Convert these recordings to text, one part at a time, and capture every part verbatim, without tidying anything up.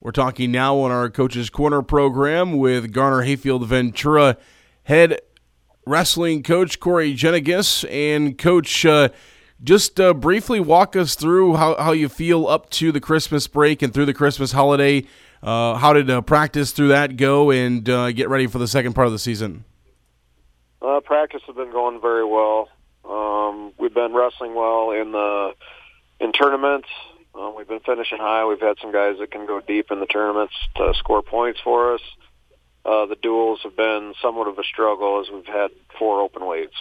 We're talking now on our Coach's Corner program with Garner Hayfield Ventura head wrestling coach Corey Jennegas. And, Coach, uh, just uh, briefly walk us through how, how you feel up to the Christmas break and through the Christmas holiday. Uh, how did uh, practice through that go, and uh, get ready for the second part of the season? Uh, practice has been going very well. Um, we've been wrestling well in the in tournaments. Um, we've been finishing high. We've had some guys that can go deep in the tournaments to score points for us. Uh, the duels have been somewhat of a struggle as we've had four open weights.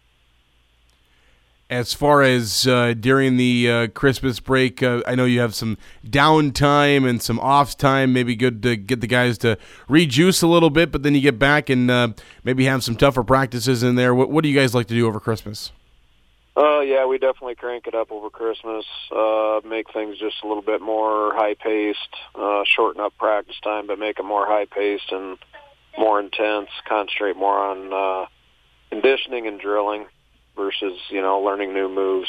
As far as uh, during the uh, Christmas break, uh, I know you have some downtime and some off time. Maybe good to get the guys to rejuice a little bit, but then you get back and uh, maybe have some tougher practices in there. What, what do you guys like to do over Christmas? Uh, yeah, we definitely crank it up over Christmas, uh, make things just a little bit more high-paced, uh, shorten up practice time, but make it more high-paced and more intense, concentrate more on uh, conditioning and drilling versus, you know, learning new moves.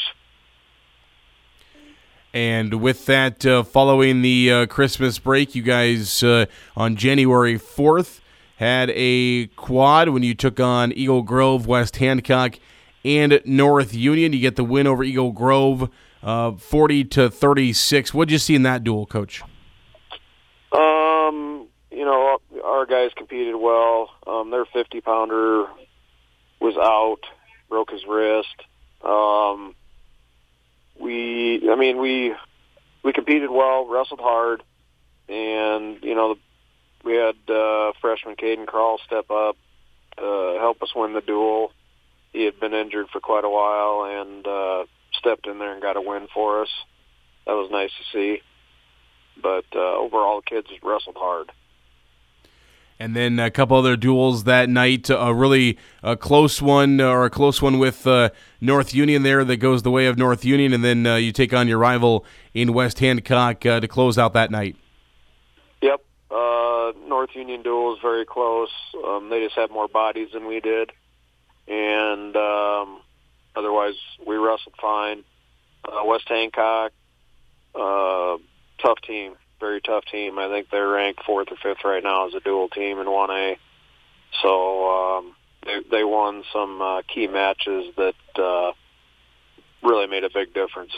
And with that, uh, following the uh, Christmas break, you guys uh, on January fourth had a quad when you took on Eagle Grove, West Hancock, and North Union. You get the win over Eagle Grove, uh, forty to thirty-six. What did you see in that duel, Coach? Um, you know, our guys competed well. Um, their fifty-pounder was out, broke his wrist. Um, we, I mean, we we competed well, wrestled hard, and you know, we had uh, freshman Caden Krall step up to help us win the duel. He had been injured for quite a while and uh, stepped in there and got a win for us. That was nice to see. But uh, overall, the kids wrestled hard. And then a couple other duels that night, a really a close one, or a close one with uh, North Union there that goes the way of North Union, and then uh, you take on your rival in West Hancock uh, to close out that night. Yep. Uh, North Union duel was very close. Um, they just had more bodies than we did. And um, otherwise, we wrestled fine. Uh, West Hancock, uh, tough team, very tough team. I think they're ranked fourth or fifth right now as a dual team in one A. So um, they, they won some uh, key matches that uh, really made a big difference.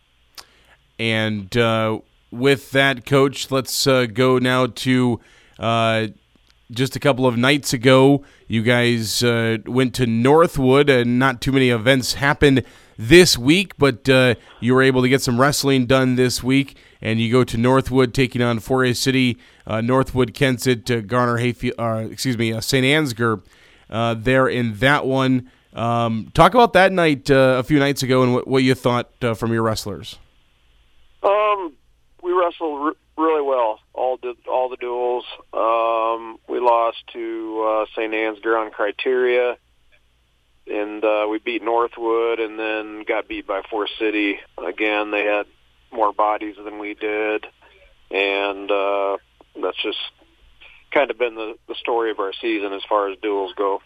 And uh, with that, Coach, let's uh, go now to uh, just a couple of nights ago. You guys uh, went to Northwood, and not too many events happened this week, but uh, you were able to get some wrestling done this week, and you go to Northwood taking on four A City, uh, Northwood, Kensett, uh, Garner Hayfield, uh, excuse me, uh, Saint Ansgar uh, there in that one. Um, talk about that night uh, a few nights ago and what, what you thought uh, from your wrestlers. Um, we wrestled re- really well. All did all the duels. Um, we lost to uh, Saint Ansgar on criteria, and uh, we beat Northwood, and then got beat by Forest City again. They had more bodies than we did, and uh, that's just kind of been the, the story of our season as far as duels go.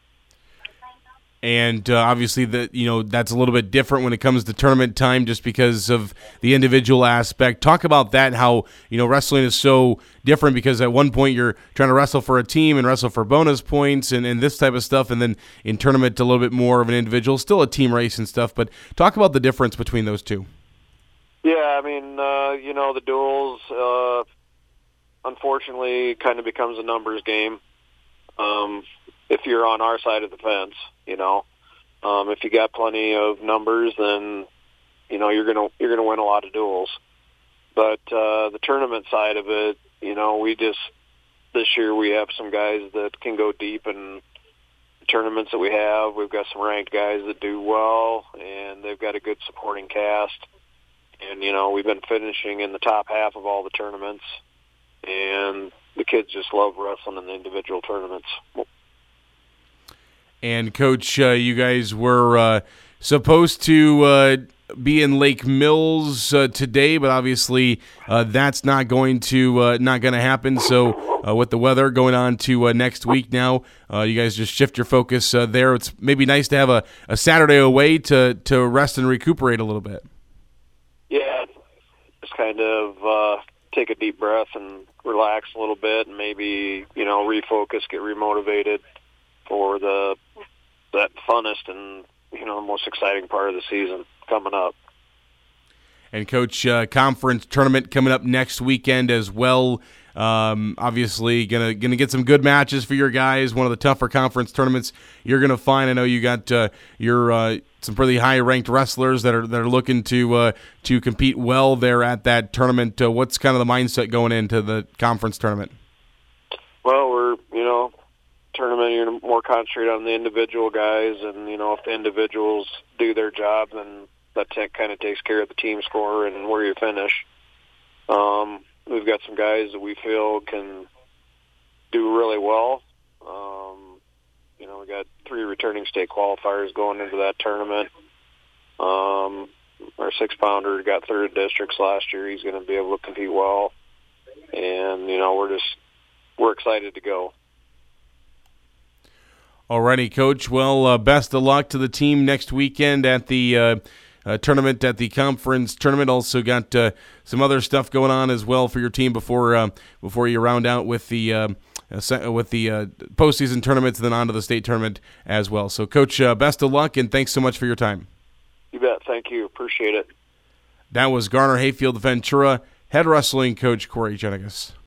And uh, obviously, that you know that's a little bit different when it comes to tournament time, just because of the individual aspect. Talk about that. How you know wrestling is so different, because at one point you're trying to wrestle for a team and wrestle for bonus points and, and this type of stuff, and then in tournament a little bit more of an individual, still a team race and stuff. But talk about the difference between those two. Yeah, I mean, uh, you know, the duels uh, unfortunately kind of becomes a numbers game. Um, if you're on our side of the fence, you know, um, if you got plenty of numbers, then you know you're gonna you're gonna win a lot of duels. But uh, the tournament side of it, you know, we just this year we have some guys that can go deep in the tournaments that we have. We've got some ranked guys that do well, and they've got a good supporting cast. And you know, we've been finishing in the top half of all the tournaments, and the kids just love wrestling in the individual tournaments. And, Coach, uh, you guys were uh, supposed to uh, be in Lake Mills uh, today, but obviously uh, that's not going to uh, not going to happen. So, uh, with the weather going on to uh, next week now, uh, you guys just shift your focus uh, there. It's maybe nice to have a, a Saturday away to, to rest and recuperate a little bit. Yeah, just kind of uh, take a deep breath and relax a little bit, and maybe you know refocus, get remotivated for the that funnest and you know the most exciting part of the season coming up. And Coach, uh, conference tournament coming up next weekend as well. Um, obviously, gonna gonna get some good matches for your guys. One of the tougher conference tournaments you're gonna find. I know you got uh, your uh, some pretty high ranked wrestlers that are that are looking to uh, to compete well there at that tournament. Uh, what's kind of the mindset going into the conference tournament? Well, we're you know tournament you're more concentrated on the individual guys, and you know if the individuals do their job, then that t- kind of takes care of the team score and where you finish. Um, we've got some guys that we feel can do really well. Um, you know, we got three returning state qualifiers going into that tournament. Um, our six-pounder got third districts last year. He's going to be able to compete well. And, you know, we're just we're excited to go. Alrighty, Coach. Well, uh, best of luck to the team next weekend at the uh, uh, tournament, at the conference tournament. Also got uh, some other stuff going on as well for your team before uh, before you round out with the uh, with the uh, postseason tournaments, and then on to the state tournament as well. So, Coach, uh, best of luck, and thanks so much for your time. You bet. Thank you. Appreciate it. That was Garner Hayfield Ventura head wrestling coach Corey Jenigas.